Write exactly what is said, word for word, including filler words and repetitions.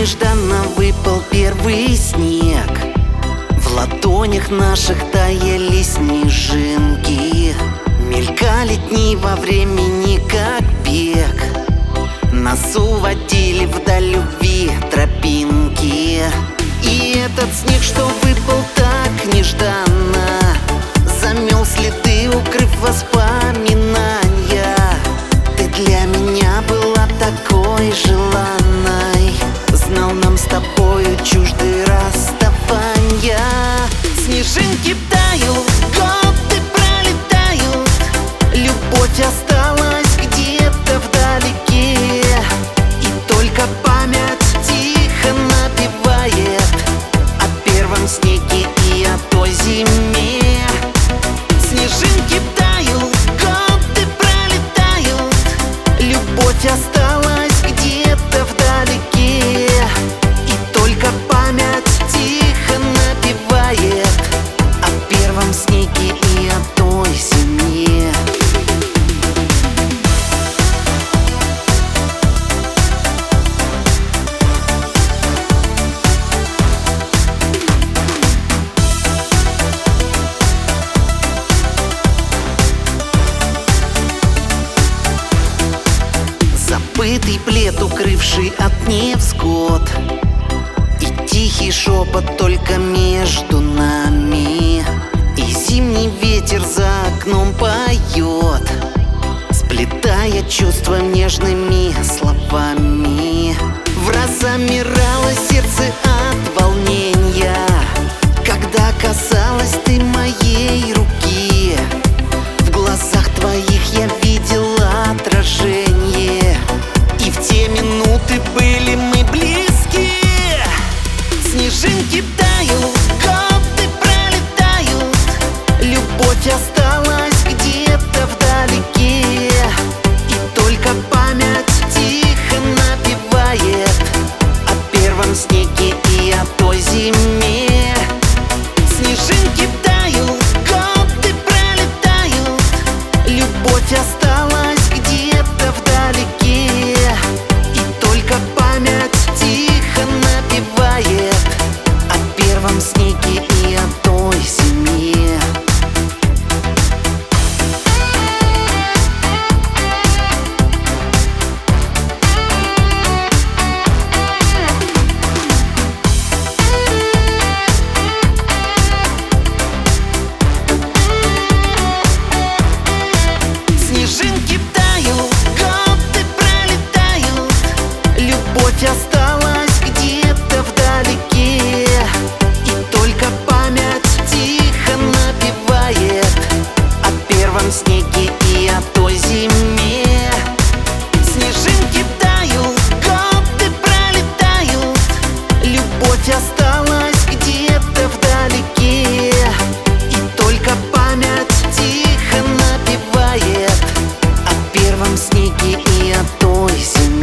нежданно выпал первый снег. В ладонях наших таяли снежинки. Мелькали дни во времени, как бег. Нас уводили вдаль любви тропинки. И этот снег, что выпал так нежданно, замел следы, укрыв воспоминания. Ты для меня была такой желанной, знал, нам с тобою чужды расставания. Снежинки тают, годы пролетают, любовь осталась где-то вдалеке. И только память тихо напевает о первом снеге и о той зиме. Снежинки тают, годы пролетают, любовь осталась где-то вдалеке. И только память тихо напевает о первом снеге и о той зиме. Забытый плед, укрывший от невзгод, и тихий шепот только между нами. И зимний ветер за окном поет, сплетая чувства нежными словами. Враз замирало сердце от волнения, когда касалась ты моей руки. В глазах твоих я видела отражение, и в те минуты были мы близки. Снежинки тают, годы пролетают, любовь осталась где-то вдалеке. И только память тихо напевает о первом снеге и о той зиме. Снежинки тают, годы пролетают, любовь осталась где-то вдалеке. И только память тихо напевает о первом снеге и о той зиме. Снежинки тают, годы пролетают, любовь осталась где-то вдалеке. И только память тихо напевает о первом снеге и о той зиме. Снежинки тают, годы пролетают, любовь осталась где-то вдалеке. И только память тихо напевает о первом снеге и о той зиме.